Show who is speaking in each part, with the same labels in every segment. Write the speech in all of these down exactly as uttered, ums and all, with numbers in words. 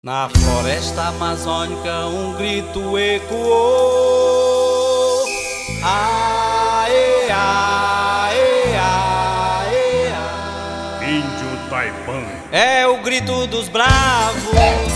Speaker 1: Na floresta amazônica um grito ecoou. Aê, aê, aê, aê.
Speaker 2: Índio Taipã.
Speaker 1: É o grito dos bravos,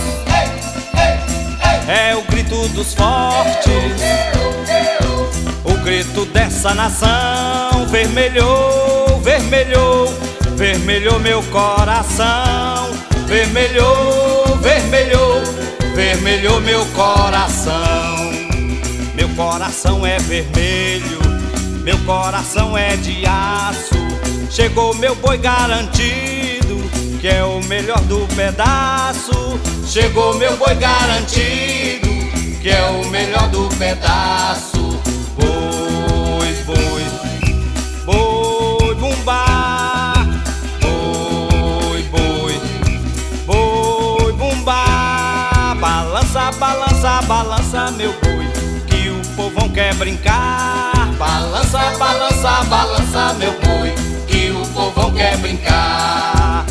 Speaker 1: é o grito dos fortes, o grito dessa nação. Vermelhou, vermelhou, vermelhou meu coração. Vermelhou, vermelhou, vermelhou meu coração. Meu coração é vermelho, meu coração é de aço. Chegou meu boi garantido, que é o melhor do pedaço. Chegou meu boi garantido, que é o melhor do pedaço. Boi, boi, boi, bumbá. Boi, boi, boi, bumbá. Balança, balança, balança meu boi, que o povão quer brincar. Balança, balança, balança meu boi, que o povão quer brincar.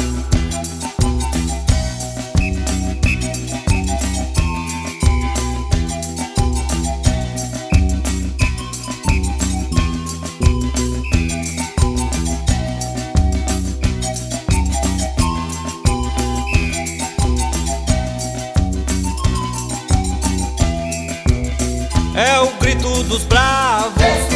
Speaker 1: É o grito dos bravos,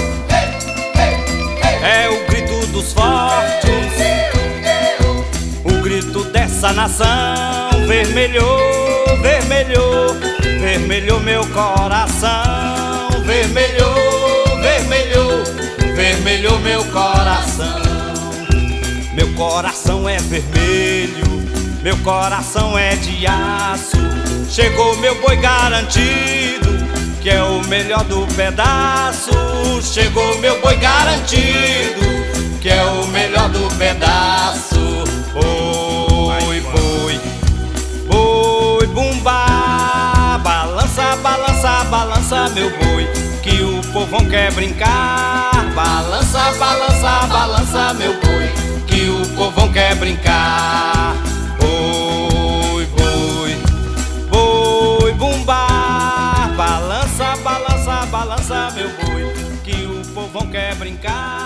Speaker 1: é o grito dos fortes, o grito dessa nação. Vermelhou, vermelhou, vermelhou meu coração. Vermelhou, vermelhou, vermelhou meu coração. Meu coração é vermelho, meu coração é de aço. Chegou meu boi garantido, que é o melhor do pedaço. Chegou meu boi garantido, que é o melhor do pedaço. Boi, boi, boi, bumbá. Balança, balança, balança meu boi, que o povão quer brincar. Balança, balança, balança meu boi, que o povão quer brincar. Boi, boi, boi, bumbá. Balança, balança, balança meu boi, que o povão quer brincar.